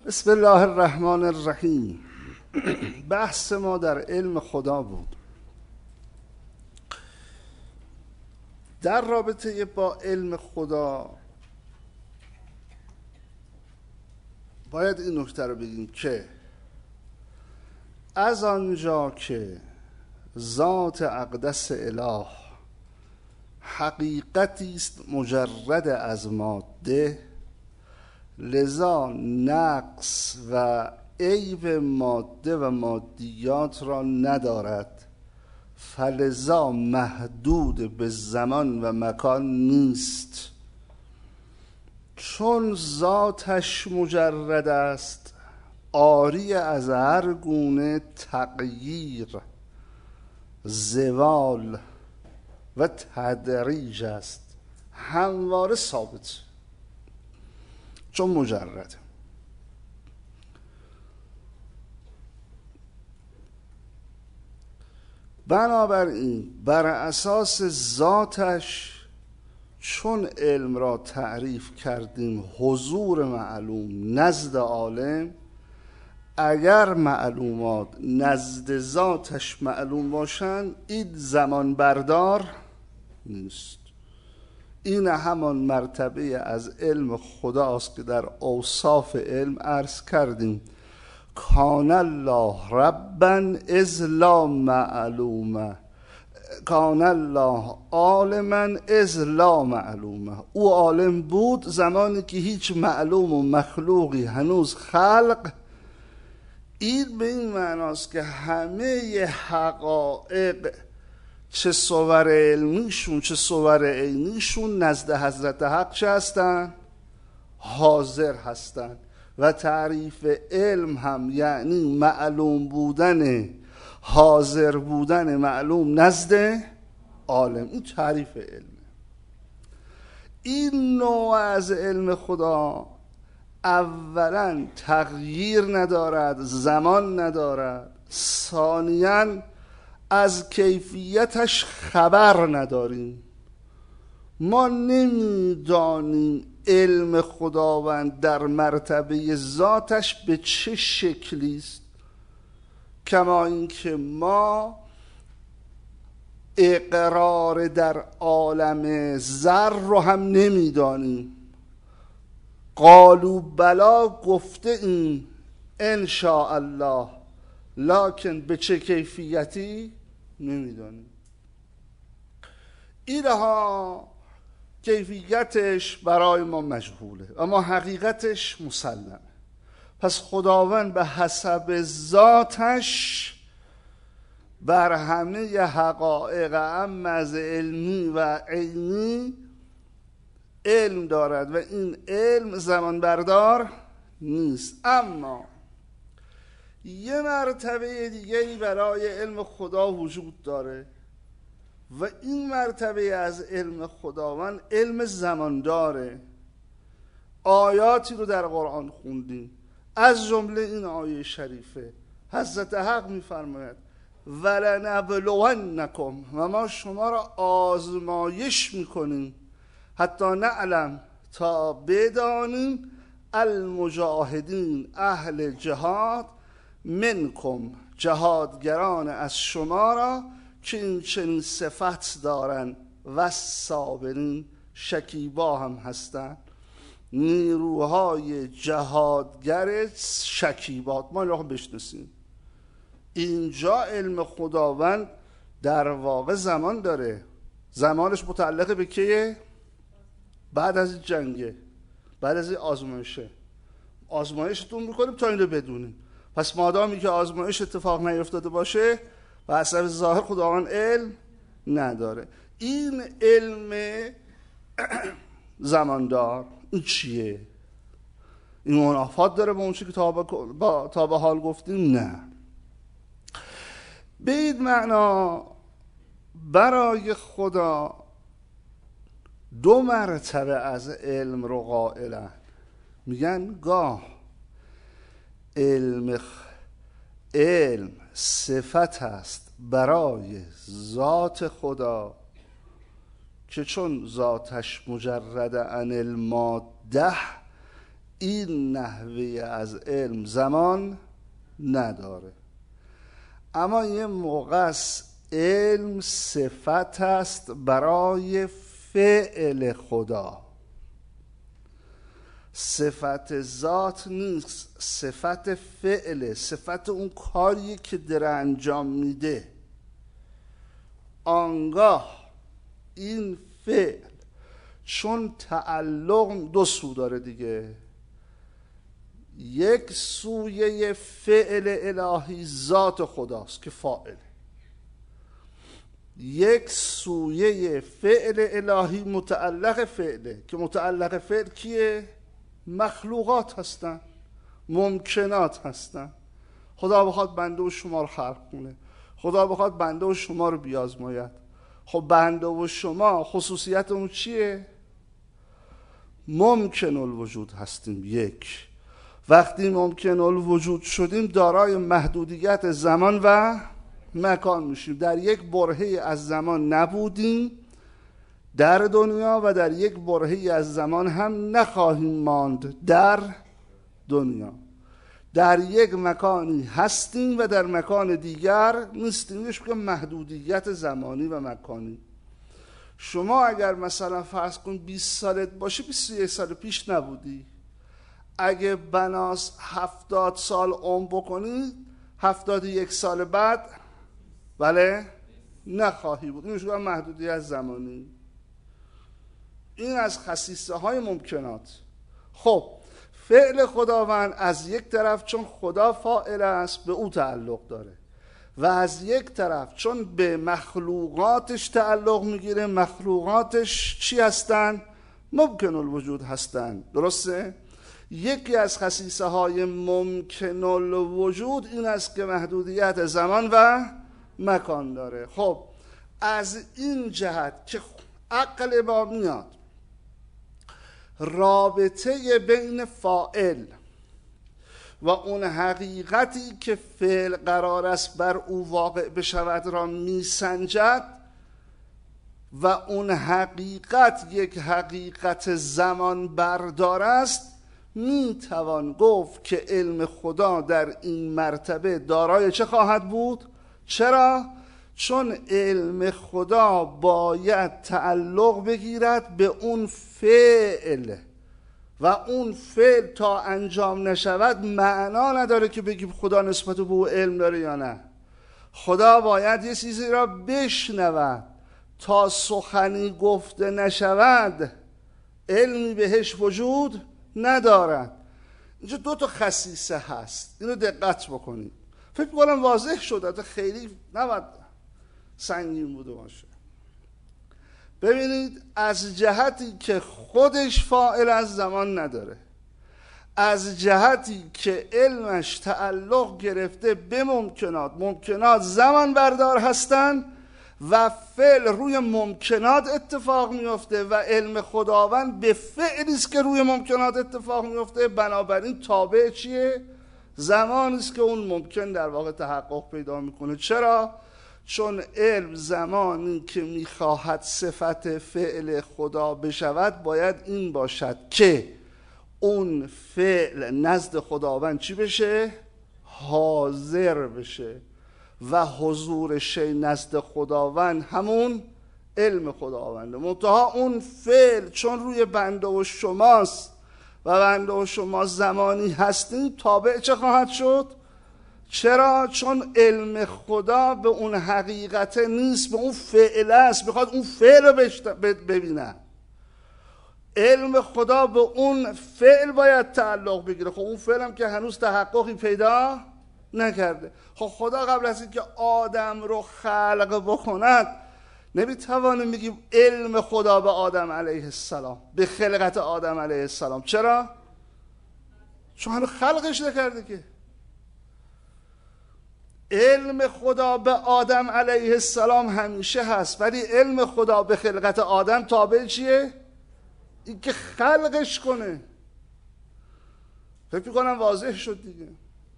بسم الله الرحمن الرحیم. بحث ما در علم خدا بود. در رابطه با علم خدا باید این نکته رو بگیم که از آنجا که ذات اقدس اله حقیقتی است مجرد از ماده، لذا نقص و عیب ماده و مادیات را ندارد، فلذا محدود به زمان و مکان نیست. چون ذاتش مجرد است، عاری از هر گونه تغییر، زوال و تدریج است، همواره ثابت، چون مجرده. بنابراین بر اساس ذاتش چون علم را تعریف کردیم حضور معلوم نزد عالم، اگر معلومات نزد ذاتش معلوم باشند این زمان بردار نیست. این همان مرتبه از علم خداست که در اوصاف علم عرض کردیم کان الله ربا اذ لا معلومه، کان الله عالما اذ لا معلومه. او عالم بود زمانی که هیچ معلوم و مخلوقی هنوز خلق. این به این معناست که همه حقایق چه صور علمیشون چه صور عینیشون نزد حضرت حق چه هستن؟ حاضر هستن. و تعریف علم هم یعنی معلوم بودن، حاضر بودن معلوم نزد عالم. این تعریف علم. این نوع از علم خدا اولا تغییر ندارد، زمان ندارد، ثانیاً از کیفیتش خبر نداریم. ما نمیدانیم علم خداوند در مرتبه ذاتش به چه شکلی است، کما اینکه ما اقرار در عالم ذر رو هم نمیدانیم. قالوا بلا، گفته این ان شاء الله، لکن به چه کیفیتی نمیدانیم. اینها کیفیتش برای ما مجهوله، اما حقیقتش مسلمه. پس خداوند به حسب ذاتش بر همه حقایق اما از علمی و عینی علم دارد و این علم زمان بردار نیست. اما یه مرتبه دیگری برای علم خدا وجود داره و این مرتبه از علم خداوند علم زمان داره. آیاتی رو در قرآن خوندیم، از جمله این آیه شریفه حضرت حق میفرماید ولنبلونکم، و ما شما را آزمایش میکنیم حتی نعلم، تا بدانیم المجاهدین اهل جهاد منکم، جهادگران از شما را که این چنین صفت دارن، و صابرین، شکیبا هم هستن. نیروهای جهادگر شکیبات ما رو بشناسیم. اینجا علم خداوند در واقع زمان داره. زمانش متعلق به کیه؟ بعد از جنگه، بعد از آزمایشه. آزمایشتون میکنیم تا این رو بدونیم. پس مادامی که آزمایش اتفاق نیفتاده باشه و اثر ظاهر خداوند علم نداره. این علم زماندار این چیه؟ این منافات داره با اون چی که تا به حال گفتیم؟ نه. به این معنا برای خدا دو مرتبه از علم رو قائلن. میگن گاه علم صفت است برای ذات خدا که چون ذاتش مجرد عن الماده این نحوه از علم زمان نداره. اما یه موقع است علم صفت است برای فعل خدا، صفت ذات نیست، صفت فعله، صفت اون کاریه که داره انجام میده. آنگاه این فعل چون تعلق دو سو داره دیگه، یک سویه فعل الهی ذات خداست که فاعله، یک سویه فعل الهی متعلق فعله که متعلق فعل کیه؟ مخلوقات هستن، ممکنات هستن. خدا بخواد بنده و شما رو خلق کنه، خدا بخواد بنده و شما رو بیازماید. خب بنده و شما خصوصیت اون چیه؟ ممکن الوجود هستیم. یک، وقتی ممکن الوجود شدیم دارای محدودیت زمان و مکان میشیم. در یک برهه از زمان نبودیم در دنیا و در یک برهه از زمان هم نخواهیم ماند در دنیا. در یک مکانی هستیم و در مکان دیگر نیستیم. میشه که محدودیت زمانی و مکانی. شما اگر مثلا فرض کن 20 سالت باشه 21 سال پیش نبودی. اگه بناس 70 سال عمر بکنی 71 سال بعد بله نخواهی بود. میشه که محدودیت زمانی. این از خصیصه های ممکنات. خب فعل خداوند از یک طرف چون خدا فاعل است به او تعلق داره و از یک طرف چون به مخلوقاتش تعلق میگیره. مخلوقاتش چی هستن؟ ممکن الوجود هستن. درسته؟ یکی از خصیصه های ممکن الوجود این است که محدودیت زمان و مکان داره. خب از این جهت که عقل ما میاد رابطه بین فاعل و اون حقیقتی که فعل قرار است بر او واقع بشود را میسنجد و اون حقیقت یک حقیقت زمان بردار است، میتوان گفت که علم خدا در این مرتبه دارای چه خواهد بود؟ چرا؟ چون علم خدا باید تعلق بگیرد به اون فعل و اون فعل تا انجام نشود معنا نداره که بگیم خدا نسبت به او علم داره یا نه. خدا باید یه چیزی را بشنود تا سخنی گفته نشود علمی بهش وجود ندارد. اینجا دو تا خصیصه هست، اینو دقت بکنید. فکر کنم واضح شده، خیلی نباید سنگین بوده باشه. ببینید از جهتی که خودش فاعل از زمان نداره، از جهتی که علمش تعلق گرفته به ممکنات، ممکنات زمان بردار هستن و فعل روی ممکنات اتفاق میفته و علم خداوند به فعلی است که روی ممکنات اتفاق میفته. بنابراین تابع چیه؟ زمانی است که اون ممکن در واقع تحقق پیدا میکنه. چرا؟ چون علم زمانی که میخواهد صفت فعل خدا بشود باید این باشد که اون فعل نزد خداوند چی بشه؟ حاضر بشه و حضور شی نزد خداوند همون علم خداونده. منتها اون فعل چون روی بنده و شماست و بنده و شما زمانی هستیم تابع چه خواهد شد؟ چرا؟ چون علم خدا به اون حقیقت نیست، به اون فعل است، میخواد اون فعل رو ببینه. علم خدا به اون فعل باید تعلق بگیره. خب اون فعل هم که هنوز تحققی پیدا نکرده. خب خدا قبل از اینکه آدم رو خلق بکند نمیتوانیم بگیم علم خدا به آدم علیه السلام، به خلقت آدم علیه السلام. چرا؟ چون هنوز خلقش نکرده که. علم خدا به آدم علیه السلام همیشه هست، ولی علم خدا به خلقت آدم تابع چیه؟ این که خلقش کنه. فکر میکنم واضح شد دیگه.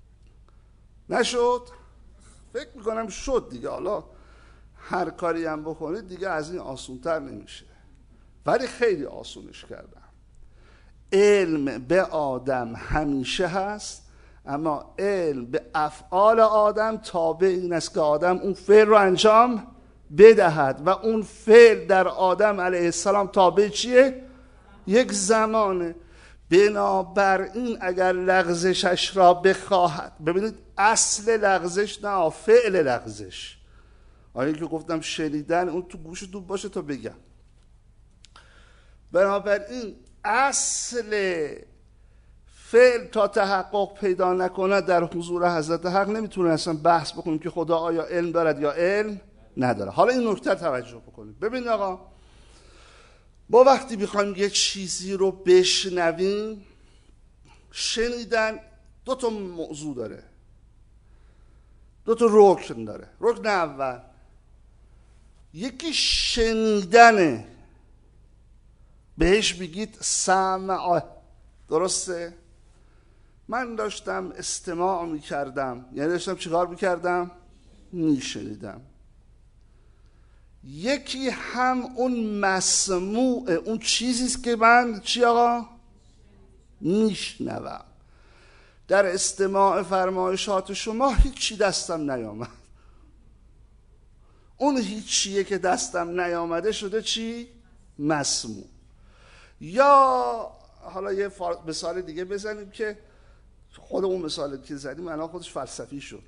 نشد؟ فکر میکنم شد دیگه. حالا هر کاری هم بکنید دیگه از این آسونتر نمیشه، ولی خیلی آسونش کردم. علم به آدم همیشه هست، اما علم به افعال آدم تابع این است که آدم اون فعل رو انجام بدهد و اون فعل در آدم علیه السلام تابع چیه؟ یک زمانه. بنابراین اگر لغزشش را بخواهد، ببینید اصل لغزش نه فعل لغزش، آیا که گفتم شنیدن اون تو گوشتون باشه تا بگم. بنابراین اصل فعل تا تحقق پیدا نکنه در حضور حضرت حق نمیتونه اصلا بحث بکنیم که خدا آیا علم دارد یا علم نداره. حالا این نکته توجه بکنید. ببین آقا، ما وقتی بخوایم یه چیزی رو بشنویم، شنیدن دو تا موضوع داره، دو تا رکن داره. رکن اول یکی شنیدنه، بهش بگید سمع، درسته؟ من داشتم استماع میکردم، یعنی داشتم چیکار میکردم؟ میشنیدم. یکی هم اون مسموع، اون چیزیست که من چی آقا؟ میشنوم. در استماع فرمایشات شما هیچی دستم نیامد. اون هیچیه که دستم نیامده شده چی؟ مسموع. یا حالا یه مثال دیگه بزنیم که خود اون مثالی که زدیم الان خودش فلسفی شد.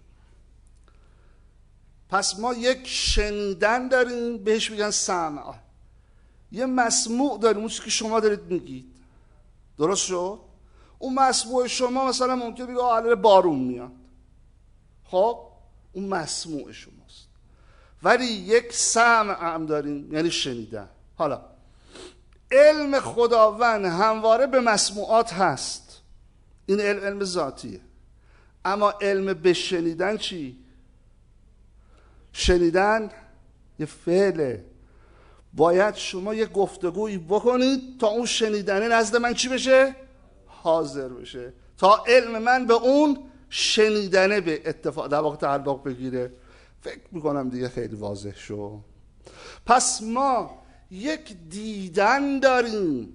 پس ما یک شنیدن داریم بهش میگن سمع، یه مسموع داریم اون چیزی که شما دارید میگید، درست شد؟ اون مسموع شما مثلا ممکنه بگه علیه بارون میاد، خب اون مسموع شماست. ولی یک سمع هم داریم یعنی شنیدن. حالا علم خداوند همواره به مسموعات هست، این علم ذاتیه. اما علم به شنیدن چی؟ شنیدن یه فعله. باید شما یه گفتگویی بکنید تا اون شنیدنه نزد من چی بشه؟ حاضر بشه، تا علم من به اون شنیدنه به اتفاق در واقع تعلق بگیره. فکر میکنم دیگه خیلی واضح شد. پس ما یک دیدن داریم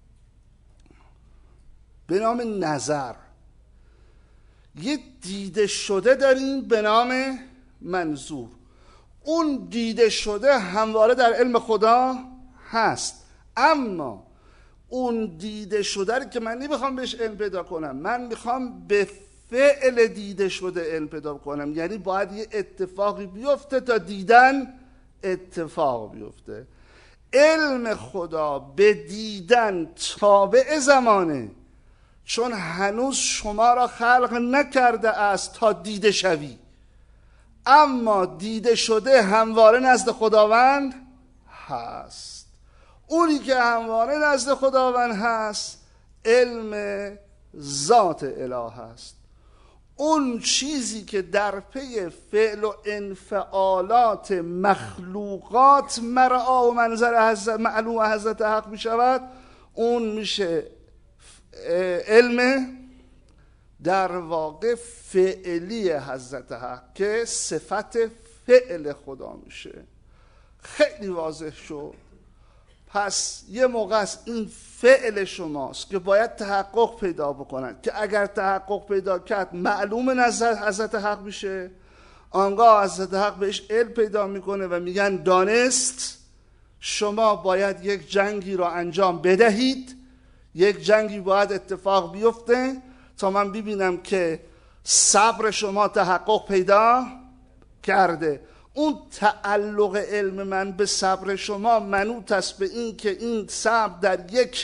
به نام نظر، یک دیده شده داریم به نام منظور. اون دیده شده همواره در علم خدا هست، اما اون دیده شده رو که من نمیخوام بهش علم پیدا کنم، من میخوام به فعل دیده شده علم پیدا کنم. یعنی باید یه اتفاقی بیفته تا دیدن اتفاق بیفته. علم خدا به دیدن تابع زمانه، چون هنوز شما را خلق نکرده است تا دیده شوی، اما دیده شده همواره نزد خداوند هست. اونی که همواره نزد خداوند هست علم ذات اله هست. اون چیزی که در پی فعل و انفعالات مخلوقات مرعا و منظر معلوم حضرت حق می شود، اون میشه علم در واقع فعلی حضرت حق که صفت فعل خدا میشه. خیلی واضح شد. پس یه موقع است این فعل شماست که باید تحقق پیدا بکنند، که اگر تحقق پیدا کرد معلوم نظر حضرت حق میشه، آنگاه حضرت حق بهش علم پیدا میکنه و میگن دانست شما باید یک جنگی را انجام بدهید، یک جنگی باید اتفاق بیفته تا من ببینم که صبر شما تحقق پیدا کرده. اون تعلق علم من به صبر شما منوط است به این که این صبر در یک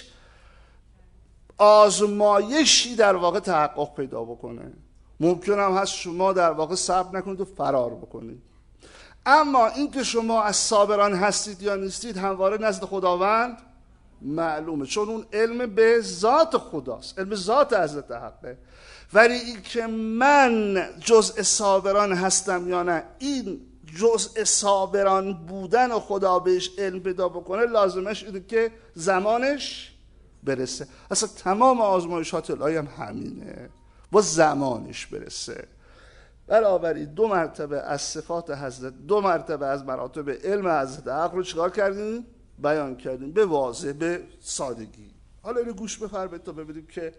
آزمایشی در واقع تحقق پیدا بکنه. ممکن هم هست شما در واقع صبر نکنید و فرار بکنید، اما این که شما از صابران هستید یا نیستید همواره نزد خداوند معلومه، چون اون علم به ذات خداست، علم ذات حضرت حقه. ولی این که من جزء صابران هستم یا نه، این جزء صابران بودن و خدا بهش علم پیدا بکنه لازمش اینه که زمانش برسه. اصلا تمام آزمایشات الهی هم همینه، با زمانش برسه. بنابراین دو مرتبه از صفات حضرت، دو مرتبه از مراتب علم حضرت حق رو چیکار کردیم؟ بیان کردیم به واضح، به سادگی. حالا اینو گوش بفرمایید تا ببینیم که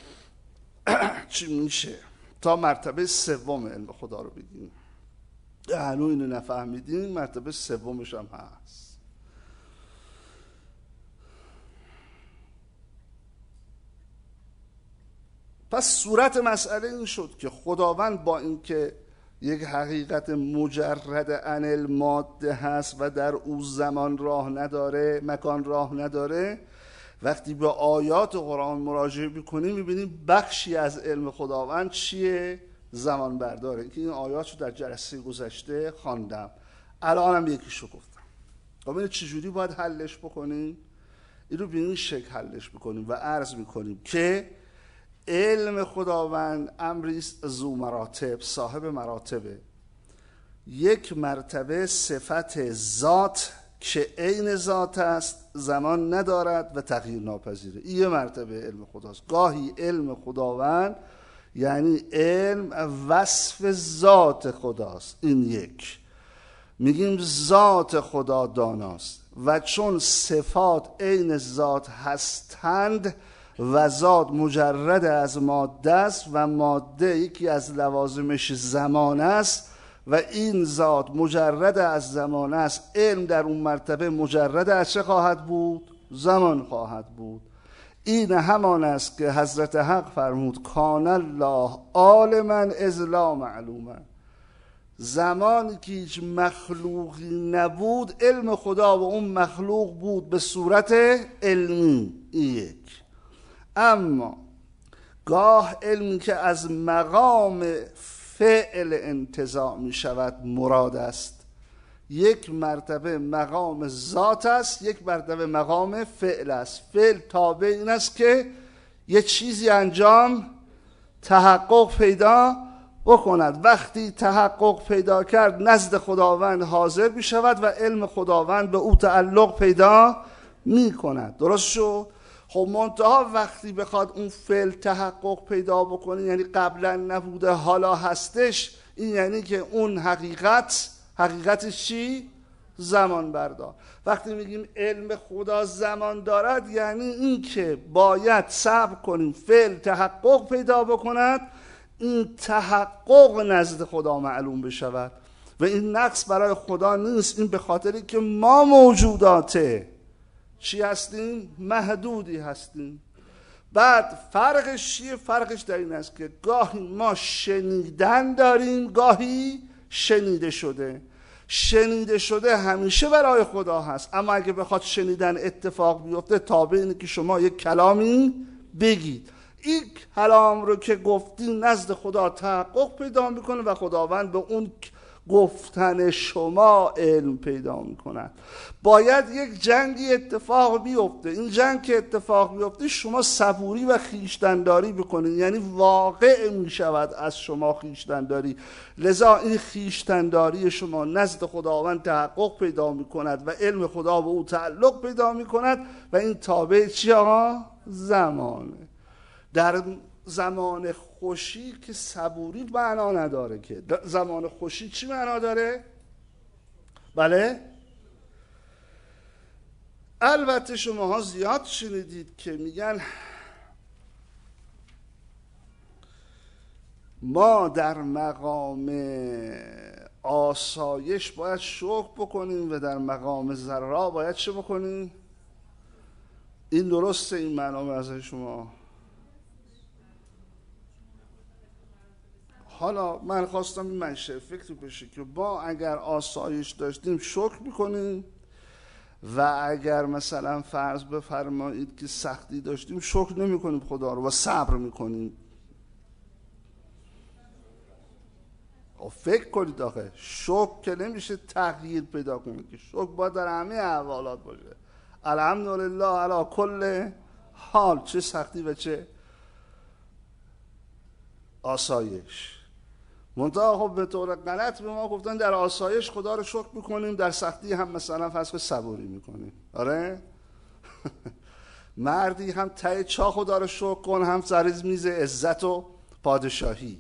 چی میشه، تا مرتبه سوم علم خدا رو بگیم. هنوز اینو نفهمیدیم، مرتبه سومش هم هست. پس صورت مسئله این شد که خداوند با اینکه یک حقیقت مجرد عن الماده هست و در او زمان راه نداره، مکان راه نداره، وقتی به آیات قرآن مراجعه میکنیم میبینیم بخشی از علم خداوند چیه؟ زمان برداره. که این آیات رو در جلسه گذشته خواندم، الانم یکیشو گفتم. خب اینو چجوری باید حلش بکنیم؟ این رو به این شکل حلش بکنیم و عرض میکنیم که علم خداوند امری است ذو مراتب، صاحب مراتبه. یک مرتبه صفت ذات که عین ذات است، زمان ندارد و تغییر ناپذیره. این یه مرتبه علم خداست. گاهی علم خداوند یعنی علم وصف ذات خداست. این یک میگیم ذات خدا داناست و چون صفات عین ذات هستند و ذات مجرد از ماده است و ماده یکی از لوازمش زمان است و این ذات مجرد از زمان است، علم در اون مرتبه مجرد از چه خواهد بود؟ زمان خواهد بود. این همان است که حضرت حق فرمود کان الله عالما اذ لا معلوما. زمانی که هیچ مخلوقی نبود، علم خدا و اون مخلوق بود به صورت علمی. یک. اما گاه علمی که از مقام فعل انتزاع می شود مراد است. یک مرتبه مقام ذات است، یک مرتبه مقام فعل است. فعل تابع این است که یه چیزی انجام تحقق پیدا بکند. وقتی تحقق پیدا کرد نزد خداوند حاضر می شود و علم خداوند به او تعلق پیدا می کند. درست شد؟ خب منتها وقتی بخواد اون فعل تحقق پیدا بکنه، یعنی قبلا نبوده حالا هستش، این یعنی که اون حقیقتش چی؟ زمان بردار. وقتی میگیم علم خدا زمان دارد، یعنی این که باید صبر کنیم فعل تحقق پیدا بکند، این تحقق نزد خدا معلوم بشود و این نقص برای خدا نیست. این به خاطری که ما موجوداته چی هستیم؟ محدودی هستیم. بعد فرقش چیه؟ فرقش در این است که گاهی ما شنیدن داریم، گاهی شنیده شده. شنیده شده همیشه برای خدا هست، اما اگه بخواد شنیدن اتفاق بیفته تابع اینه که شما یک کلامی بگید. این کلام رو که گفتی نزد خدا تحقق پیدا میکنه و خداوند به اون گفتن شما علم پیدا میکنن. باید یک جنگی اتفاق بیفته. این جنگ که اتفاق بیفته شما صبوری و خویشتنداری بکنید، یعنی واقع میشود از شما خویشتنداری. لذا این خویشتنداری شما نزد خداوند تحقق پیدا میکند و علم خدا به او تعلق پیدا میکند و این تابع چی آقا؟ زمانه. در زمان خوشی که صبوری معنا نداره. که زمان خوشی چی معنا داره؟ بله؟ البته شماها زیاد شنیدید که میگن ما در مقام آسایش باید شکر بکنیم و در مقام ضرر باید چه بکنیم؟ این درسته این معنا از شما؟ حالا من خواستم این منشأ فکر بشه که ما اگر آسایش داشتیم شکر میکنیم و اگر مثلا فرض بفرمایید که سختی داشتیم شکر نمی کنیم خدا رو و صبر میکنیم. فکر کنید آخه شکر که نمیشه تغییر پیدا کنه، که شکر باید در همه احوالات باشه. الحمدلله علی کل حال، چه سختی و چه آسایش. منتها خب به طور غلط به ما گفتن در آسایش خدا رو شکر میکنیم، در سختی هم مثلا فرض کن صبوری میکنیم. آره مردی هم ته چاه خدا رو شکر کن، هم سر میز عزت و پادشاهی.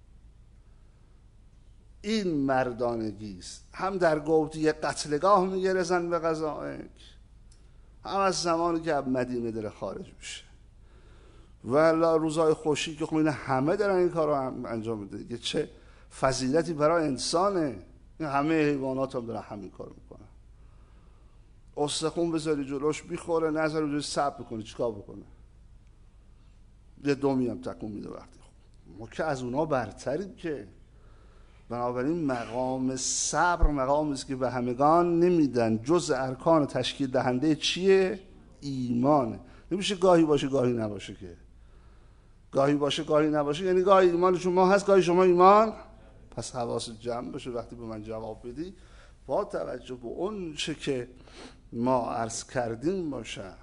این مردانگی است. هم در گودی قتلگاه میگرزن به قضایک هم از زمانی که از مدینه داره خارج میشه. والا روزهای خوشی که خب این همه دارن این کار رو انجام میده دیگه، چه فضیلتی برای انسانه. این همه حیوانات هم دارن همین کار میکنن. استخون بذاری جلوش میخوره، نذاری جلوش صبر میکنه، چیکار بکنه؟ یه دومی هم تکون میده وقتی. خب ما که از اونا برتریم که. بنابراین مقام صبر مقامی است که به همگان نمیدن، جز ارکان تشکیل دهنده چیه؟ ایمانه. نمیشه گاهی باشه گاهی نباشه که. گاهی باشه گاهی نباشه یعنی گاهی ایمان شما هست گاهی شما ایمان. پس حواست جمع بشه وقتی به من جواب بدی با توجه به اون چه که ما عرض کردیم باشد.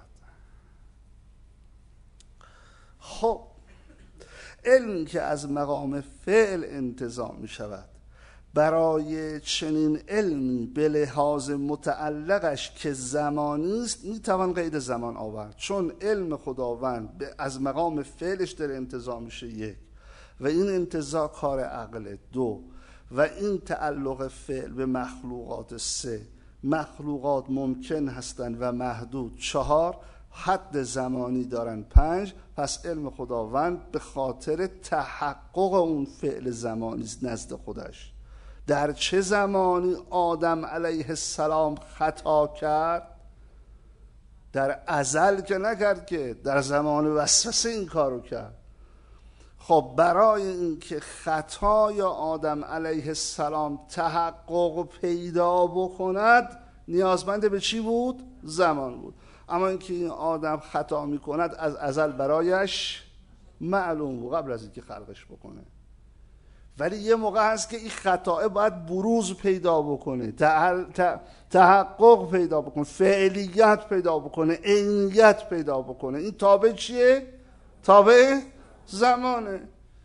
خب علمی که از مقام فعل انتزاع می شود، برای چنین علمی به لحاظ متعلقش که زمانی است می توان قید زمان آورد، چون علم خداوند از مقام فعلش در انتزاع میشه یک، و این انتزاع کار عقل دو، و این تعلق فعل به مخلوقات سه، مخلوقات ممکن هستند و محدود چهار، حد زمانی دارن پنج. پس علم خداوند به خاطر تحقق اون فعل زمانی نزد خودش. در چه زمانی آدم علیه السلام خطا کرد؟ در ازل که نکرد که، در زمان وسوسه این کارو کرد. خب برای اینکه خطای آدم علیه السلام تحقق پیدا بکند نیازمند به چی بود؟ زمان بود. اما اینکه این آدم خطا میکند از ازل برایش معلوم بود قبل از اینکه خلقش بکنه. ولی یه موقع هست که این خطا باید بروز پیدا بکنه، تحقق پیدا بکنه، فعلیت پیدا بکنه، عینیت پیدا بکنه. این تابع چیه؟ تابع زمانه.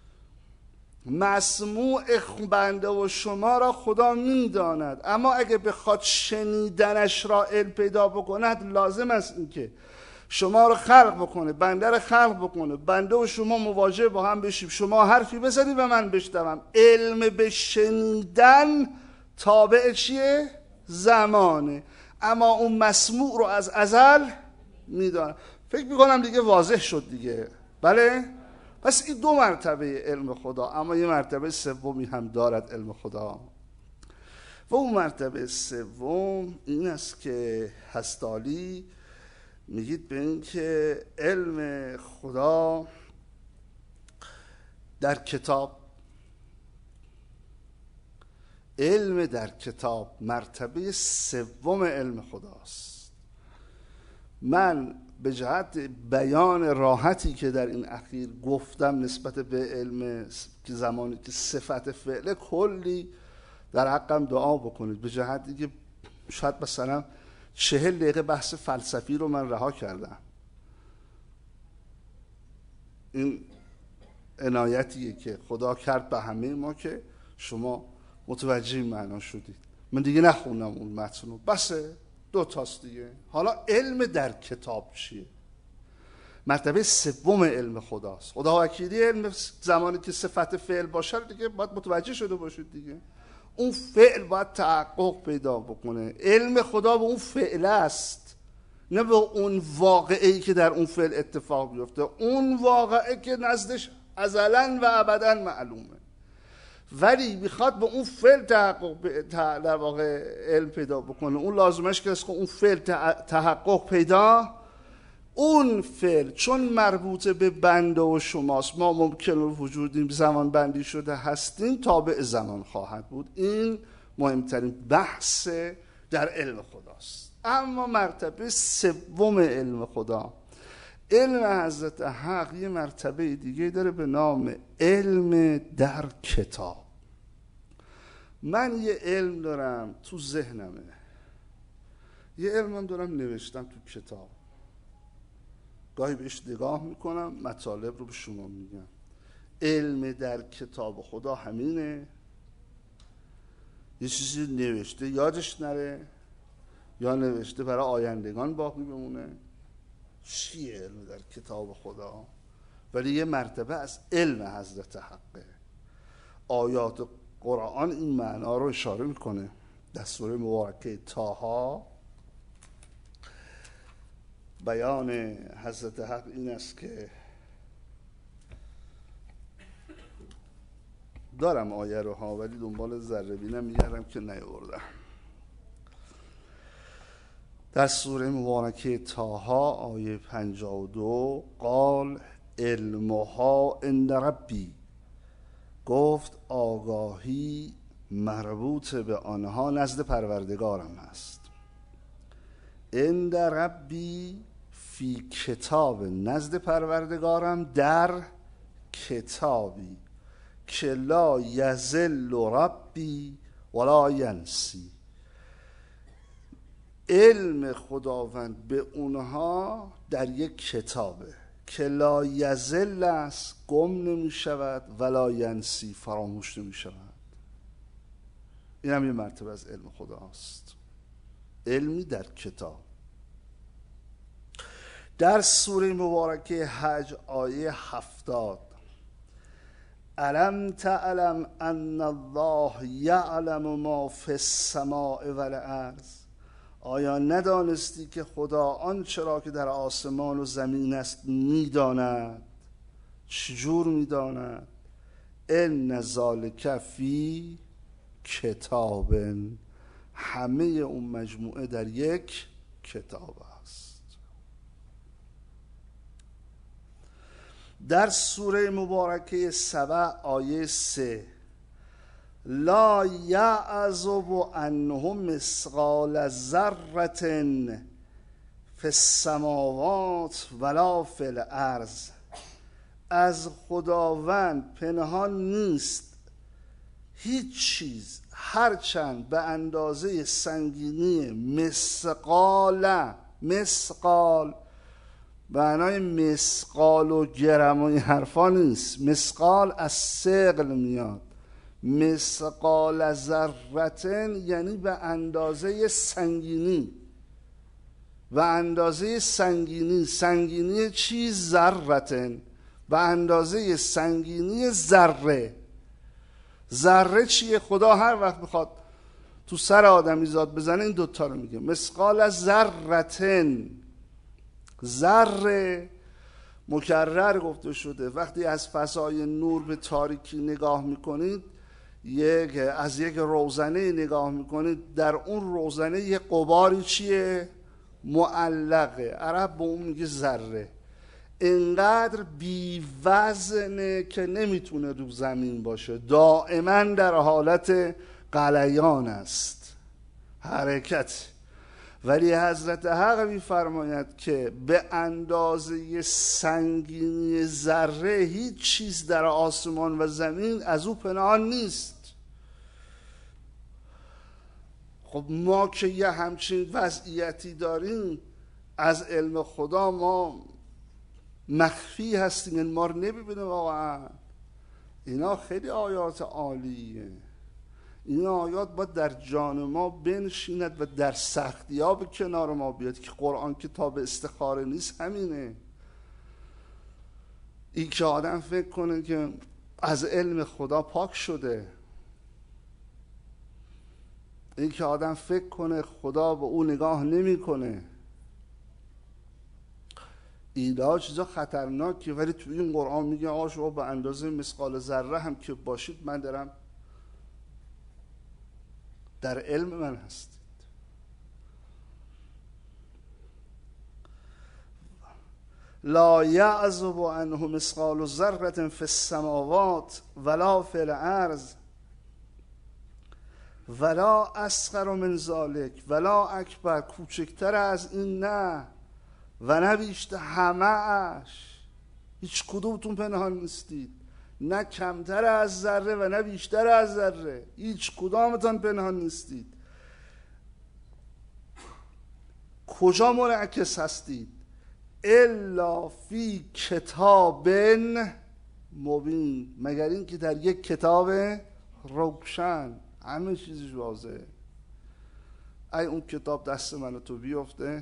مسموع بنده و شما را خدا میداند، اما اگه بخواد شنیدنش را علم پیدا بکند لازم است اینکه شما رو خلق بکنه، بنده رو خلق بکنه، بنده و شما مواجه با هم بشیم، شما حرفی بزنی و من بشنوم. علم به شنیدن تابع چیه؟ زمانه. اما اون مسموع رو از ازل میدانه. فکر میکنم دیگه واضح شد دیگه. بله؟ پس این دو مرتبه علم خدا، اما یه مرتبه سومی هم دارد علم خدا، و اون مرتبه سوم این است که هستالی میگید به این که علم خدا در کتاب، علم در کتاب مرتبه سوم علم خداست. من به جهت بیان راحتی که در این اخیر گفتم نسبت به علم که زمانی که صفت فعله کلی در حقم دعا بکنید، به جهتی که شاید مثلا 40 دقیقه بحث فلسفی رو من رها کردم. این عنایتیه که خدا کرد به همه ما که شما متوجه معنا شدید. من دیگه نخونم اون متن رو، بسه 2 تاست دیگه. حالا علم در کتاب چیه؟ مرتبه سوم علم خداست. خدا وکیلی علم زمانی که صفت فعل باشه دیگه باید متوجه شده باشید دیگه. اون فعل باید تحقق پیدا بکنه. علم خدا به اون فعل است، نه به اون واقعی که در اون فعل اتفاق بیفته. اون واقعی که نزدش ازلاً و ابداً معلومه، ولی میخواد به اون فعل در واقع علم پیدا بکنه. اون لازمش که است که اون فعل تحقق پیدا، اون فعل چون مربوط به بنده و شماست، ما ممکن وجودیم زمان بندی شده هستیم، تابع زمان خواهد بود. این مهمترین بحث در علم خداست. اما مرتبه سوم علم خدا، علم حضرت حق، یه مرتبه دیگه داره به نام علم در کتاب. من یه علم دارم تو ذهنمه، یه علمم دارم نوشتم تو کتاب، گاهی بهش نگاه میکنم، مطالب رو به شما میگم. علم در کتاب خدا همینه، یه چیزی نوشته یادش نره یا نوشته برای آیندگان باقی بمونه. چیه علم در کتاب خدا؟ ولی یه مرتبه از علم حضرت حقه. آیات قرآن این معنا رو اشاره میکنه. در سوره مبارکه طه بیان حضرت حق این است که دارم آیه رو ها، ولی دنبال ذره بینم میگردم که نیاوردم. در سوره مبارکه طه آیه 52 قال علمها عند ربی، گفت آگاهی مربوط به آنها نزد پروردگارم است. عند ربی فی کتاب، نزد پروردگارم در کتابی که لا یذل ربی ولا ینسی. علم خداوند به اونها در یک کتابه که لا یذل است، گم نمی شود، ولا ینسی، فراموش نمی شود. این هم یه مرتبه از علم خداست، علمی در کتاب. در سوره مبارکه حج آیه 70 الم تعلم ان الله یعلم ما فی السماء والارض، آیا ندانستی که خدا آنچه را که در آسمان و زمین است میداند؟ چجور میداند؟ ان ذالک فی کتاب، همه اون مجموعه در یک کتاب است. در سوره مبارکه سبع آیه 3 لا یعزب عنه مثقال ذره فی السماوات ولا فی الارض، از خداوند پنهان نیست هیچ چیز هرچند به اندازه سنگینی مثقال معنای مثقال و گرم و این حرفا نیست، مثقال از ثقل میاد، مثقال ذرة یعنی به اندازه سنگینی، به اندازه سنگینی چیز، ذرة به اندازه سنگینی ذره. ذره چیه؟ خدا هر وقت بخواد تو سر آدمیزاد بزنه این دوتا رو میگه، مثقال ذرة. ذره مکرر گفته شده، وقتی از فضای نور به تاریکی نگاه میکنید، از یک روزنه نگاه میکنید، در اون روزنه یک غباری چیه؟ معلقه. عرب به اون میگه ذره. اینقدر بی وزنه که نمیتونه رو زمین باشه، دائما در حالت غلیان است، حرکت. ولی حضرت حق می‌فرماید که به اندازه سنگینی ذره هیچ چیز در آسمان و زمین از او پنهان نیست. خب ما که یه همچین وضعیتی داریم از علم خدا، ما مخفی هستیم، این ما رو نمی‌بینه واقعا. اینا خیلی آیات عالیه، این آیات باید در جان ما بنشیند و در سختی ها به کنار ما بیاد که قرآن کتاب استخاره نیست. همینه، این که آدم فکر کنه که از علم خدا پاک شده، این که آدم فکر کنه خدا به او نگاه نمی کنه، اینا چیزا خطرناکه. ولی تو این قرآن میگه آقا شما به اندازه مثقال ذره هم که باشید، من دارم در علم من هستید. لا یعزب عنه مثقال ذره فی السماوات ولا فی الارض ولا اصغر من ذلک ولا اکبر، کوچکتر از این نه و نه بیشتر، همه اش، هیچ کدومتون پنهان نیستید، نه کمتر از ذره و نه بیشتر از ذره، هیچ کدامتان پنهان نیستید. کجا منعکس هستید؟ الا فی کتاب مبین، مگر این که در یک کتاب روشن، همه چیزش واضحه. ای اون کتاب دست من و تو بیفته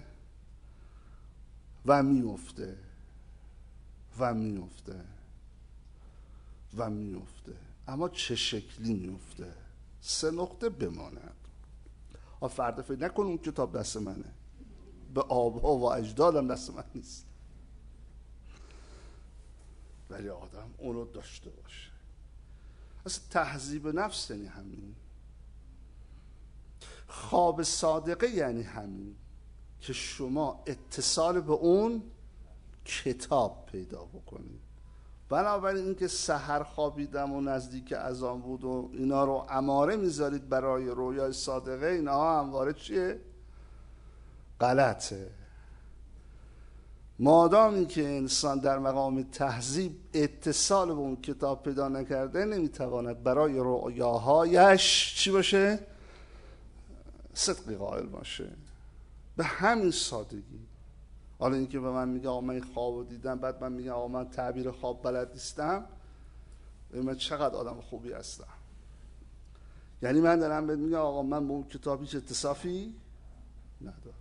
و میفته و میفته و میفته، اما چه شکلی میفته؟ 3 نقطه بماند. فردا فکر نکن اون کتاب دست منه، به آبا و اجدادم دست من نیست، ولی آدم اونو داشته باشه. اصلا تهذیب نفس یعنی همین. خواب صادقه یعنی همین که شما اتصال به اون کتاب پیدا بکنید. بنابراین اینکه سحر خوابیدم و نزدیک اذان بود و اینا رو اماره میذارید برای رویای صادقه، اینا همواره چیه؟ غلطه. مادامی که انسان در مقام تهذیب اتصال به اون کتاب پیدا نکرده، نمیتواند برای رویاهایش چی باشه؟ صدقی قائل باشه. به همین سادگی. حالا اینکه به من میگه آقا من این خواب دیدم، بعد من میگم آقا من تعبیر خواب بلد نیستم، من چقدر آدم خوبی هستم. یعنی من دارم بهت میگم آقا من به اون کتاب هیچ اتصافی ندارم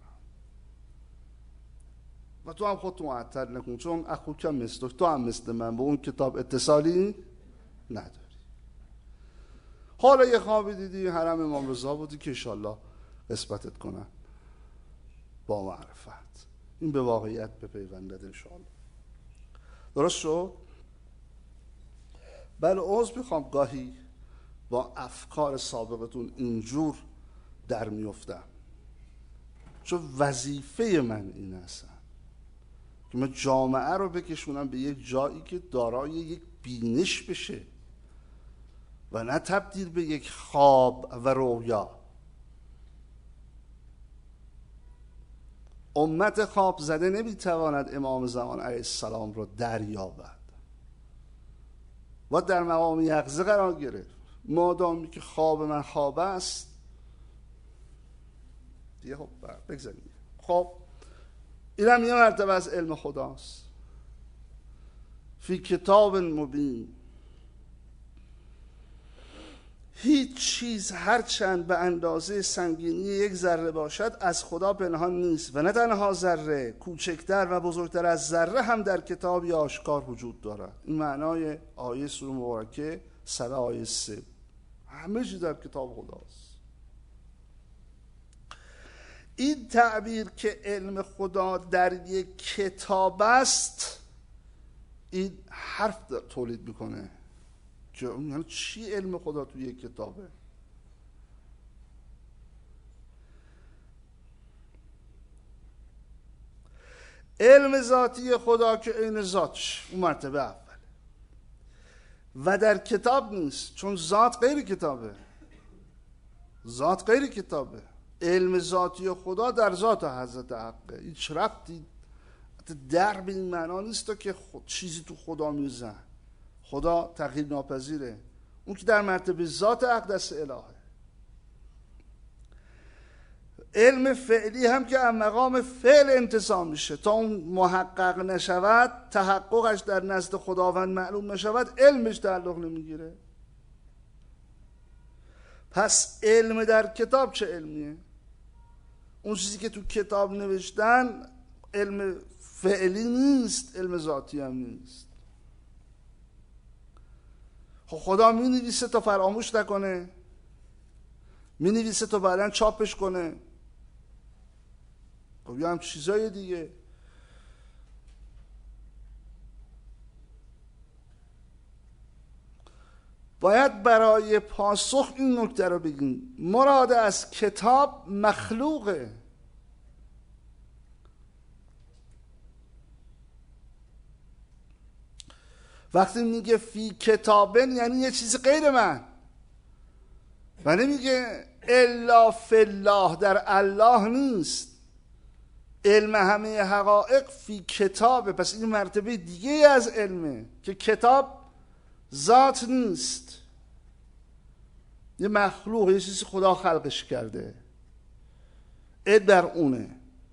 و تو هم خودتو معطل نکن، چون اخو کم مثل تو هم مثل من به اون کتاب اتصالی نداری. حالا یه خوابی دیدی حرم امام رضا بودی که انشالله قسمتت کنن با معرفت، این به واقعیت بپیوندد انشالله. درست شد؟ بله عذر میخوام گاهی با افکار سابقتون اینجور در میفتم، چون وظیفه من این هستم که من جامعه رو بکشونم به یک جایی که دارای یک بینش بشه و نه تبدیل به یک خواب و رویا. امت خواب زده نمیتواند امام زمان علیه السلام رو دریابد و در مقام یقظه قرار گرفت. مادامی که خواب من خواب است دیگه خب بگذاریم. خب اینم یه مرتبه از علم خداست. فی کتاب مبین، هیچ چیز هرچند به اندازه سنگینی یک ذره باشد از خدا پنهان نیست و نه تنها ذره، کوچکتر و بزرگتر از ذره هم در کتاب آشکار وجود دارد. این معنای آیه سوره مبارکه سبع آیه 3. همه چیز در کتاب خداست. این تعبیر که علم خدا در یک کتاب است، این حرف تولید میکنه که یعنی چی علم خدا توی یک کتابه؟ علم ذاتی خدا که عین ذاتش، اون مرتبه اوله و در کتاب نیست، چون ذات غیر کتابه. ذات غیر کتابه. علم ذاتی خدا در ذات حضرت حقه. هیچ ربطی در به این معنا نیست که چیزی تو خدا میزن. خدا تغییر ناپذیره. اون که در مرتبه ذات اقدس الهه. علم فعلی هم که از مقام فعل انتصام میشه، تا اون محقق نشود، تحققش در نزد خداوند معلوم نشود، علمش تعلق نمیگیره. پس علم در کتاب چه علمیه؟ اون چیزی که تو کتاب نوشتن علم فعلی نیست، علم ذاتی هم نیست. خب خدا می نویسه تا فراموش نکنه، می نویسه تا بعداً چاپش کنه. خب یه هم چیزای دیگه. باید برای پاسخ این نکته رو بگیم. مراد از کتاب مخلوقه. وقتی میگه فی کتابن یعنی یه چیز غیر من و نمیگه الا فی الله، در الله نیست. علم همه حقایق فی کتابه. پس این مرتبه دیگه از علمه که کتاب ذات نیست، یه مخلوق، یه چیزی خدا خلقش کرده، علم در اونه.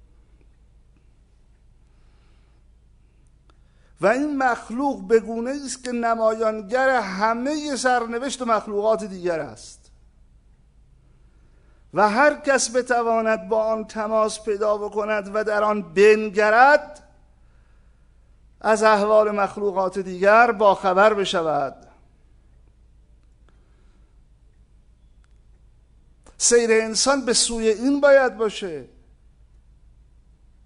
و این مخلوق بگونه است که نمایانگر همه سرنوشت مخلوقات دیگر است و هر کس بتواند با آن تماس پیدا بکند و در آن بنگرد، از احوال مخلوقات دیگر با خبر بشود. سیر انسان به سوی این باید باشه.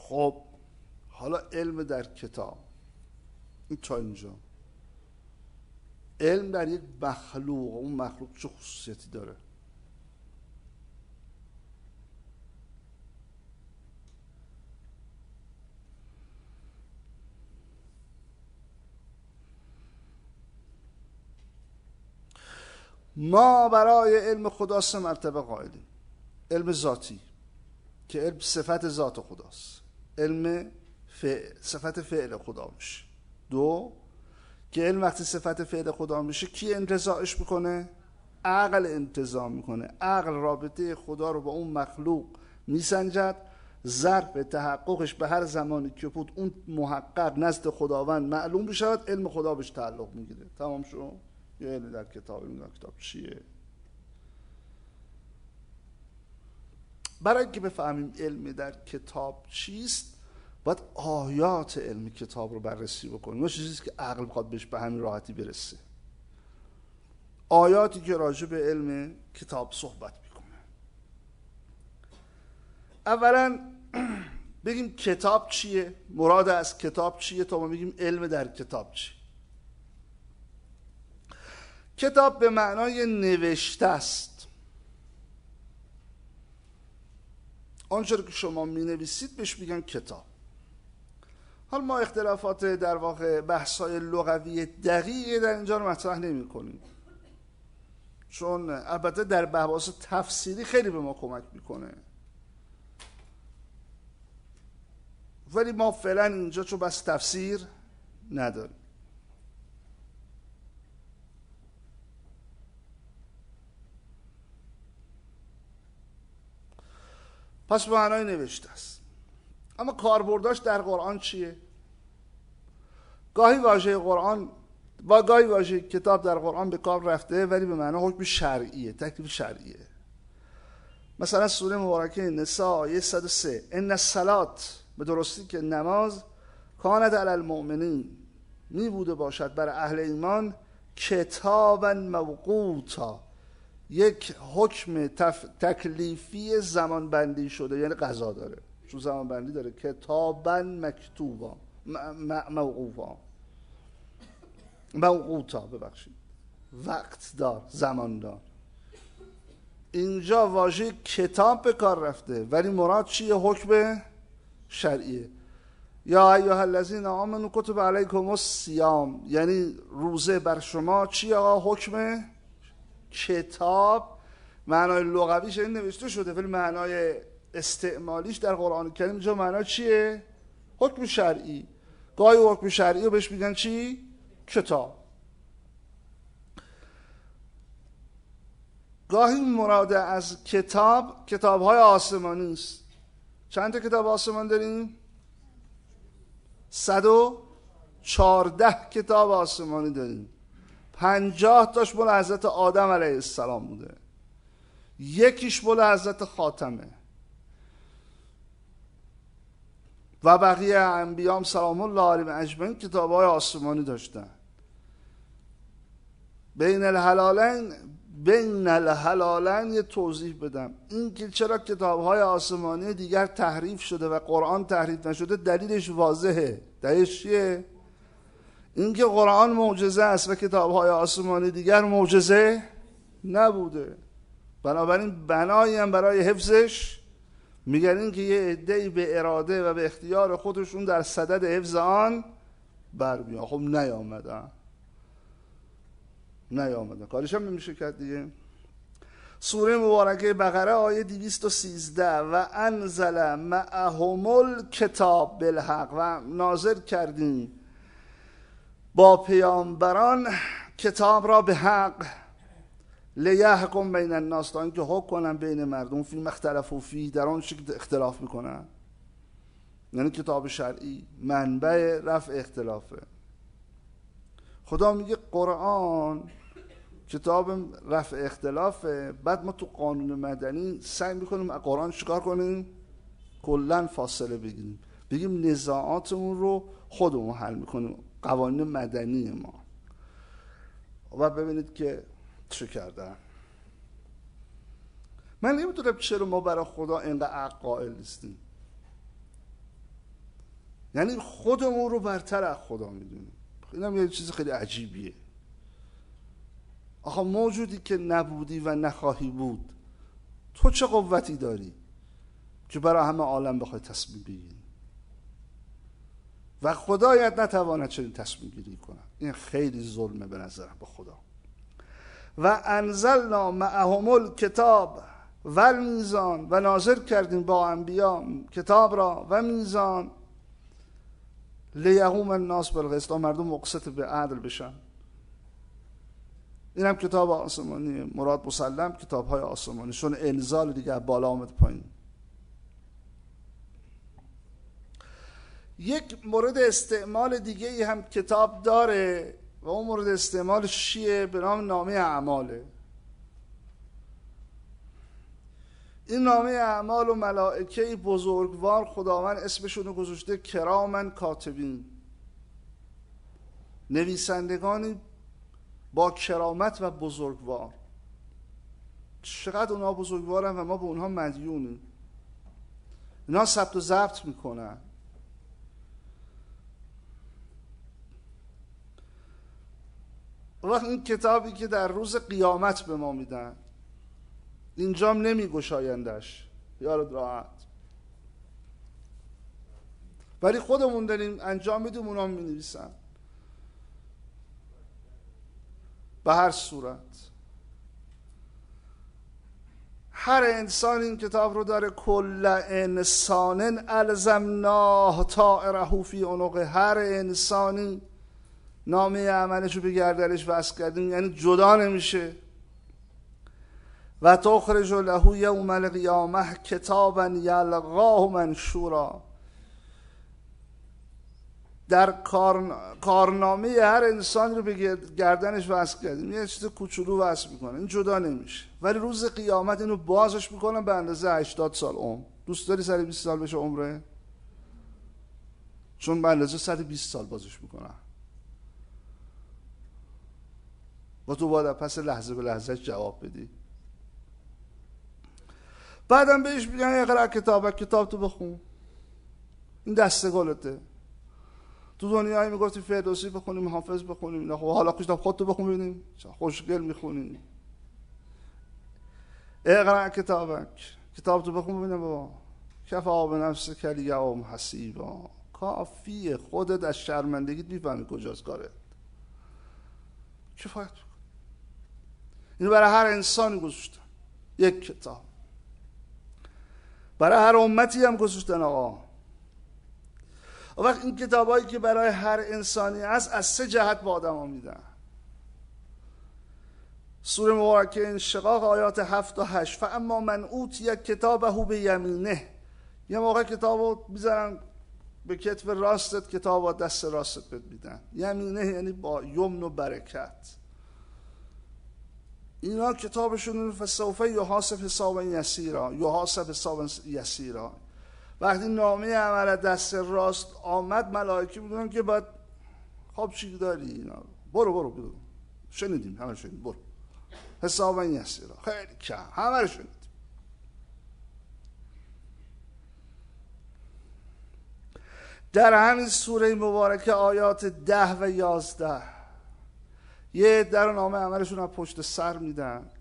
خب حالا علم در کتاب، این تا اینجا. علم در یک مخلوق، اون مخلوق چه خصوصیتی داره؟ ما برای علم خدا 3 مرتبه قائلیم. علم ذاتی که علم صفت ذات خداست، علم صفت فعل خدا میشه. 2 که علم وقتی صفت فعل خدا میشه کی انتزاعش میکنه؟ عقل انتزاع میکنه. عقل رابطه خدا رو با اون مخلوق میسنجد، ظرف تحققش به هر زمانی که بود اون محقق نزد خداوند معلوم بشود، علم خدا بهش تعلق میگیره. تمام شد. یه علم در کتاب. این کتاب چیه؟ برای اینکه بفهمیم علم در کتاب چیست باید آیات علم کتاب رو بررسی بکنیم. اون چیزی که عقل بخواد بهش به همین راحتی برسه. آیاتی که راجع به علم کتاب صحبت میکنه. اولا بگیم کتاب چیه، مراد از کتاب چیه تا ما بگیم علم در کتاب چیه. کتاب به معنای نوشته است. آنچه که شما می نویسید بهش میگن کتاب. حالا ما اختلافات در واقع بحث‌های لغوی دقیقی در اینجا رو مطرح نمی کنیم، چون البته در بحث تفسیری خیلی به ما کمک میکنه، ولی ما فعلا اینجا چون بس تفسیر نداریم. پس به معنای نوشته است. اما کاربرداش در قرآن چیه؟ گاهی واژه قرآن و گاهی واژه کتاب در قرآن به کار رفته ولی به معنای حکم شرعیه، تکلیف شرعیه. مثلا سوره مبارکه نساء آیه 103 ان الصلات، به درستی که نماز کانت علی المؤمنین می بوده باشد برای اهل ایمان کتابا موقوتا، یک حکم تکلیفی زمان بندی شده، یعنی قضا داره، چون زمان بندی داره. کتابا مکتوبا موقوتا، ببخشید، وقت دار، زمان دار. اینجا واژه کتاب به کار رفته ولی مراد چیه؟ حکم شرعیه. یا ایها الذین آمنوا کتب علیکم الصیام، یعنی روزه بر شما چیه آقا؟ حکم کتاب. معنای لغویش این نوشته شده ولی معنای استعمالیش در قرآن کریم اینجا معنای چیه؟ حکم شرعی. گاهی حکم شرعی رو بهش میگن چی؟ کتاب. گاهی مراد از کتاب کتاب‌های آسمانی است. چند تا کتاب آسمان داریم؟ 114 کتاب آسمانی داریم. 50 تاش مال حضرت آدم علیه السلام بوده، یکیش مال حضرت خاتمه و بقیه انبیام سلام الله علیهم اجمعین کتاب‌های آسمانی داشتن. بین الحلالین یه توضیح بدم. این که چرا کتاب‌های آسمانی دیگر تحریف شده و قرآن تحریف نشده دلیلش واضحه. دلیلش چیه؟ این که قرآن معجزه است و کتاب‌های آسمانی دیگر معجزه نبوده، بنابراین بنایی هم برای حفظش میگن این که یه عده‌ای به اراده و به اختیار خودشون در صدد حفظ آن برمیان. خب نیامدن کارش هم نمیشه کرد دیگه. سوره مبارکه بقره آیه 213 و انزل معهم الکتاب بالحق، و نازل کردیم با پیامبران کتاب را به حق، لیحکم بین الناس، تا اینکه حکم کنن بین مردم فیما اختلفوا فیه، در آن چیزی که اختلاف میکنن. یعنی کتاب شرعی منبع رفع اختلافه. خدا میگه قرآن کتاب رفع اختلافه، بعد ما تو قانون مدنی سعی میکنیم قرآن چیکار کنیم؟ کلا فاصله بگیم نزاعاتمون رو خودمون حل میکنیم، قوانین مدنی ما. و ببینید که چه کردن. من نمیدونم چرا ما برای خدا اینقدر قائل نیستیم. یعنی خودمون رو برتر از خدا میدونیم. این هم یه چیز خیلی عجیبیه. آخه موجودی که نبودی و نخواهی بود، تو چه قوتی داری که برای همه عالم بخوای تصمیم بگیری و خدایت نتواند چنین تصمیم گیری کنه؟ این خیلی ظلمه به نظرم به خدا. و انزلنا معهم الکتاب و المیزان، و نازل کردیم با انبیا کتاب را و میزان، لیقوم الناس بالقسط، مردم مقسط به عدل بشن. این هم کتاب آسمانیه، مراد مسلم کتاب های آسمانی، چون انزال دیگه بالا آمد پایین. یک مورد استعمال دیگه ای هم کتاب داره و اون مورد استعمالش چیه؟ به نام نامه اعماله. این نامه اعمال و ملائکه بزرگوار خداوند اسمشون رو گذاشته کرامن کاتبین، نویسندگانی با کرامت و بزرگوار. چقدر اونا بزرگوارن و ما به اونها مدیونیم. اینا ثبت و ضبط میکنن. وقت این کتابی که در روز قیامت به ما میدن، اینجام نمیگشایندش، یارت راحت، ولی خودمون داریم انجام میدیم، اونا مینویسن. به هر صورت هر انسان این کتاب رو داره. کل انسان الزمناه طائره فی عنقه، هر انسانی نامه عملش رو به گردنش وصل کردیم، یعنی جدا نمیشه. و تخرج له یوم القیامه کتابا یلقاه منشورا، در کارنامه هر انسان رو به گردنش وصل کردیم، یه چیز کوچولو وصل میکنه، این جدا نمیشه. ولی روز قیامت اینو بازش میکنن به اندازه 80 سال عمر. دوست داری 120 سال بشه عمره؟ چون به اندازه 120 سال بازش میکنن و تو باید پس لحظه به لحظه جواب بدی. بعدم بهش میگن اقرا کتابک، کتاب تو بخون، این دسته گلته. تو دنیایی میگفتی فردوسی بخونیم، حافظ بخونیم، نه خب حالا کتاب خودتو بخون ببینیم چه خوشگل میخونی. اقرا کتابک، کتاب تو بخون ببینیم. بابا کفا بنفسک الیوم حسیبا، کافیه خودت از شرمندگیت میفهمی کجاست کارت، کفایت. اینو برای هر انسانی گذاشتن یک کتاب، برای هر امتی هم گذاشتن. آقا وقت این کتابایی که برای هر انسانی است از سه جهت به آدم ها میدن. سوره مبارکه انشقاق آیات 7 تا 8. فاما من اوتی کتابه بیمینه، یه موقع کتابو میذارن به کتف راستت، کتابو دست راستت بهت میدن. یمینه یعنی با یمن و برکت. اینا کتابشون فسوف یحاسب حسابا یسیرا، یحاسب حسابا یسیرا. وقتی نامه عمل دست راست آمد، ملائکه میگن که بعد خب چی داری اینا، برو شنیدیم، همه شنیدیم، برو حسابا یسیرا، خیلی کم، همه رو شنیدیم. در همین سوره مبارکه آیات 10 و 11 یه در نامه عملشون از پشت سر میدن.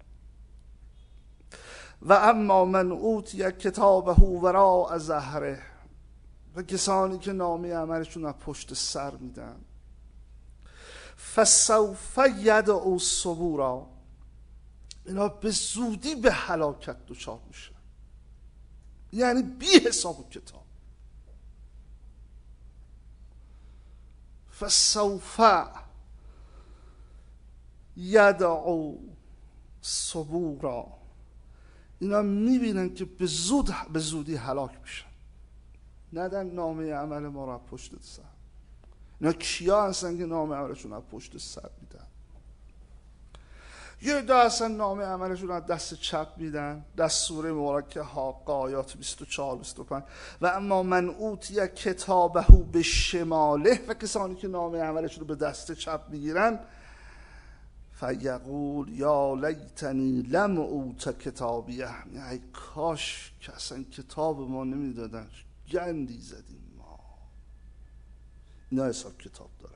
و اما من اوتی کتابه وراء ظهره، و کسانی که نامه عملشون از پشت سر میدن. فسوف یدعو ثبورا، اینا به زودی به هلاکت دچار میشن، یعنی بی حساب کتاب. فسوف یدعو ثبورا، اینا میبینن که به زودی هلاک میشن. ندن نامه عمل ما رو پشت سر. اینا کیا هستن که نامه عملشون رو پشت سر میدن؟ یه ده اصلا نامه عملشون رو دست چپ میدن. دست سوره مبارکه حاقه آیات 24-25. و اما من اوتی کتابه به شماله، و کسانی که نامه عملشون رو به دست چپ میگیرن، فیقول یا لیتنی لم اوت کتابیه، ای کاش که اصلا کتاب ما نمیدادن، گندی زدیم ما. اینا حساب کتاب دارن،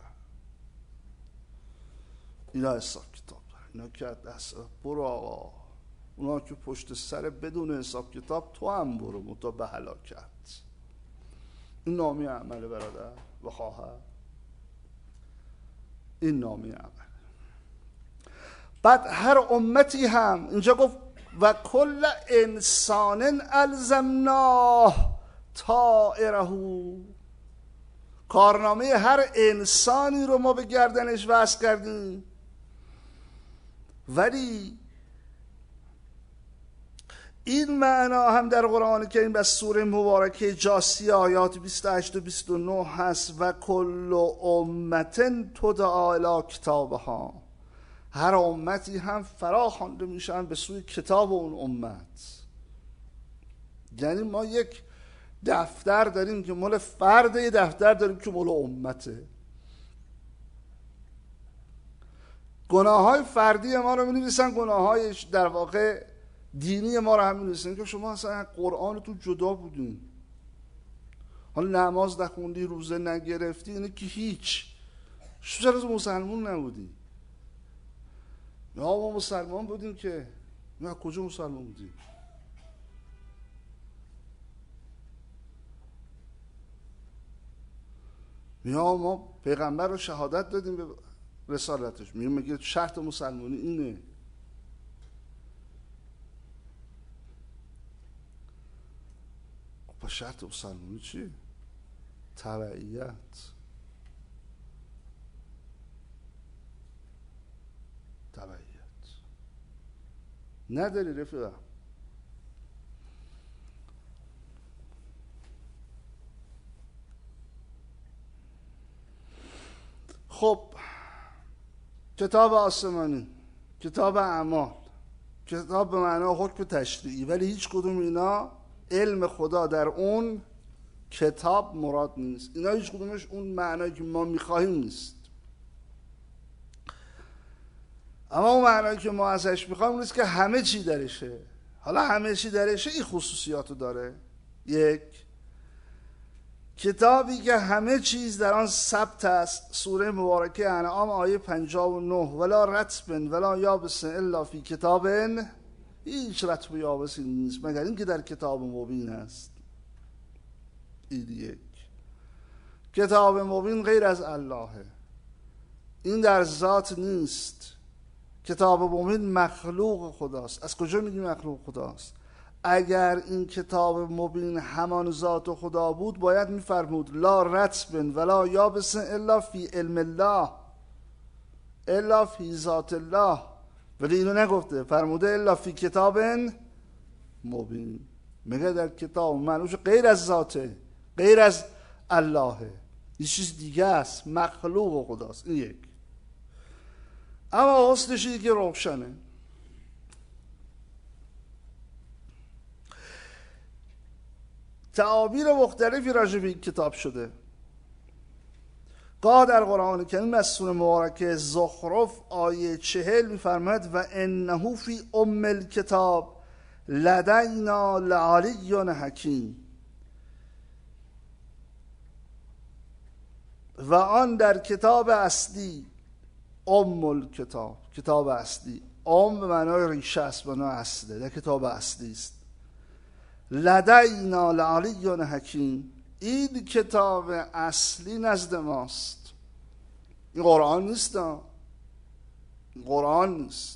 اینا حساب کتاب دارن، اینا که دست برو آقا، اونا که پشت سر بدون حساب کتاب تو هم برو متا به هلاکت. این نامی عمله برادر و خواهر، این نامی عمل. بعد هر امتی هم اینجا گفت و کل انسان الزمناه طائره، کارنامه هر انسانی رو ما به گردنش وصل کردیم. ولی این معنا هم در قرآن کریم و سوره مبارکه جاثیه آیات 28 و 29 هست و کل امت تدعی الی کتابها، هر امتی هم فرا خوانده میشن به سوی کتاب اون امت. یعنی ما یک دفتر داریم که مال فرد، یه دفتر داریم که مال امته. گناه های فردی ما رو می‌نویسن، گناه های در واقع دینی ما رو هم می‌نویسن که شما اصلا قرآن تو جدا بودین، حالا نماز نخوندی، روزه نگرفتی، اینه که هیچ، چرا از مسلمون نبودی؟ نه ما مسلمان بودیم که، نه کجا مسلمان بودیم؟ یا ما پیغمبر رو شهادت دادیم به رسالتش، میگه شرط مسلمانی اینه. با شرط مسلمانی چی؟ تبعیت. نداری رفیقم. خب کتاب آسمانی، کتاب اعمال، کتاب به معنای حکم تشریعی، ولی هیچ کدوم اینا علم خدا در اون کتاب مراد نیست. اینا هیچ کدومش اون معنایی که ما میخواهیم نیست. اما اون معنایی که ما ازش میخوایم نیست که همه چی درشه. حالا همه چی درشه این خصوصیاتو داره. یک، کتابی که همه چیز در آن ثبت است. سوره مبارکه انعام آیه 59 ولا رطب ولا یابس الا فی کتاب، هیچ رطب و یابسی نیست مگر این که در کتاب مبین است. این یک. کتاب مبین غیر از اللهه، این در ذات نیست. کتاب مبین مخلوق خداست. از کجا میگی مخلوق خداست؟ اگر این کتاب مبین همان ذات خدا بود باید میفرمود لا رطب ولا یابس الا فی علم الله، الا فی ذات الله، ولی اینو نگفته، فرموده الا فی کتاب مبین. میگه در کتاب معنوش غیر از ذاته، غیر از اللهه، این چیز دیگه است، مخلوق خداست. این یک. اما حسنش اینه که روشنه. تعابیر مختلفی راجع به این کتاب شده. گاه در قرآن کریم از سوره مبارکه زخرف آیه 40 می‌فرماید و انه فی ام الکتاب لدینا لعلی حکیم، و آن در کتاب اصلی، ام الکتاب، کتاب اصلی، ام به معنای ریشه است، به معنای اصله، در کتاب اصلی است. لدینا لعلی حکیم، این کتاب اصلی نزد ماست. این قرآن نیست، قرآن نیست.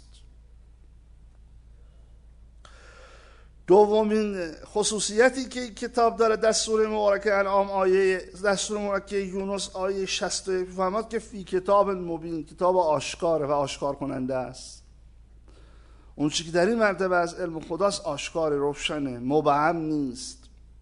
دومین خصوصیتی که کتاب داره در سوره مبارکه انعام آیه، در سوره مبارکه یونس آیه 61 فرمود که فی کتاب مبین، کتاب آشکاره و آشکار کننده است. اون چیزی که در این مرتبه از علم خداست آشکار، روشنه، مبهم نیست.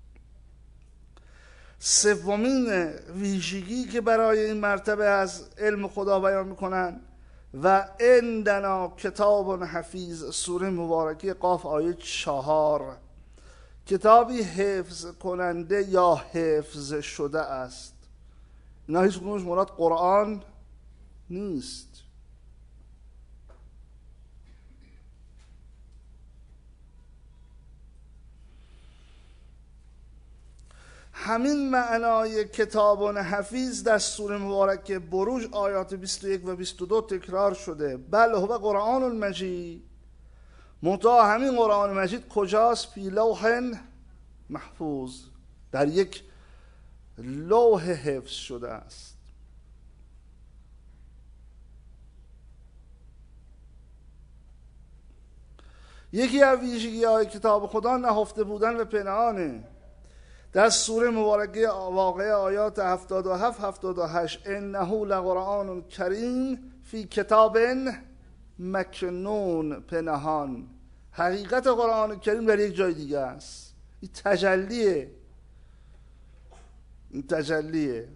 سومین ویژگی که برای این مرتبه از علم خدا بیان میکنن و عندنا کتاب حفیظ، سوره مبارکه قاف آیه 4، کتابی حفظ کننده یا حفظ شده است. اینا هیچ کدومش مراد قرآن نیست. همین معنای کتاب حفیظ در سوره مبارکه بروج آیات 21 و 22 تکرار شده. بل هو قرآن مجید. منتها همین قرآن مجید کجاست؟ فی لوح محفوظ، در یک لوح حفظ شده است. یکی از ویژگی‌های کتاب خدا نهفته بودن و پنهانه. در سوره مبارکه واقعه آیات 77 78 انه لقرآن کریم فی کتاب مکنون، پنهان. حقیقت قرآن کریم در یک جای دیگه است. این تجلیه.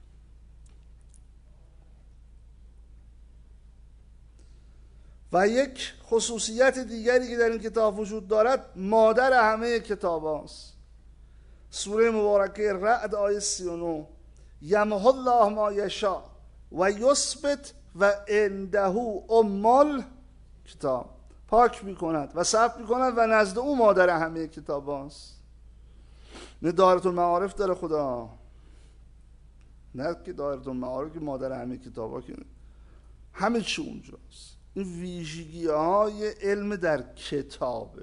و یک خصوصیت دیگری که در این کتاب وجود دارد مادر همه کتاب هاست. سوره مبارکه رعد آیه 39 یمحو الله ما یشاء و یثبت و عنده ام کتاب، پاک میکند و ثبت میکند و نزد او مادر همه کتاب هاست. نه دایره المعارف داره خدا، نه که دایره المعارف که مادر همه کتاب ها، که همه چی اونجاست. این ویژگی های علم در کتابه.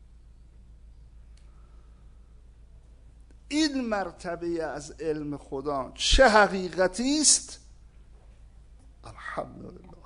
این مرتبه از علم خدا چه حقیقتی است؟ الحمدلله.